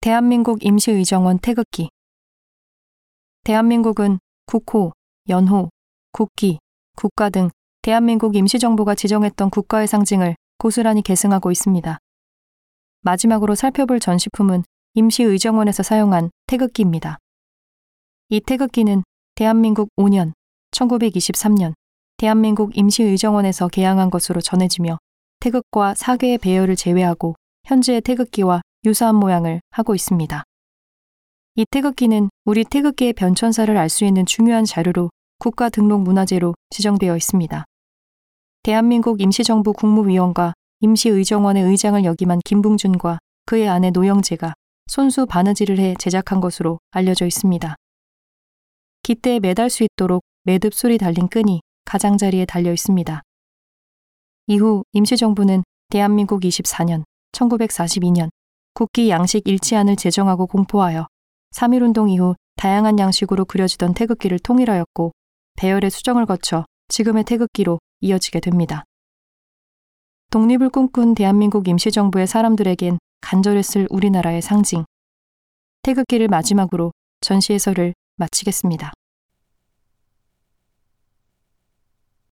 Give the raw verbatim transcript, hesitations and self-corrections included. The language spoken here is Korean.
대한민국 임시의정원 태극기. 대한민국은 국호, 연호, 국기, 국가 등 대한민국 임시정부가 지정했던 국가의 상징을 고스란히 계승하고 있습니다. 마지막으로 살펴볼 전시품은 임시의정원에서 사용한 태극기입니다. 이 태극기는 대한민국 오 년, 천구백이십삼 년 대한민국 임시의정원에서 개양한 것으로 전해지며 태극과 사계의 배열을 제외하고 현재의 태극기와 유사한 모양을 하고 있습니다. 이 태극기는 우리 태극기의 변천사를 알 수 있는 중요한 자료로 국가등록문화재로 지정되어 있습니다. 대한민국 임시정부 국무위원과 임시의정원의 의장을 역임한 김붕준과 그의 아내 노영재가 손수 바느질을 해 제작한 것으로 알려져 있습니다. 깃대에 매달 수 있도록 매듭술이 달린 끈이 가장자리에 달려 있습니다. 이후 임시정부는 대한민국 이십사 년, 천구백사십이 년 국기 양식 일치안을 제정하고 공포하여 삼일운동 이후 다양한 양식으로 그려지던 태극기를 통일하였고 배열의 수정을 거쳐 지금의 태극기로 이어지게 됩니다. 독립을 꿈꾼 대한민국 임시정부의 사람들에겐 간절했을 우리나라의 상징. 태극기를 마지막으로 전시 해설을 마치겠습니다.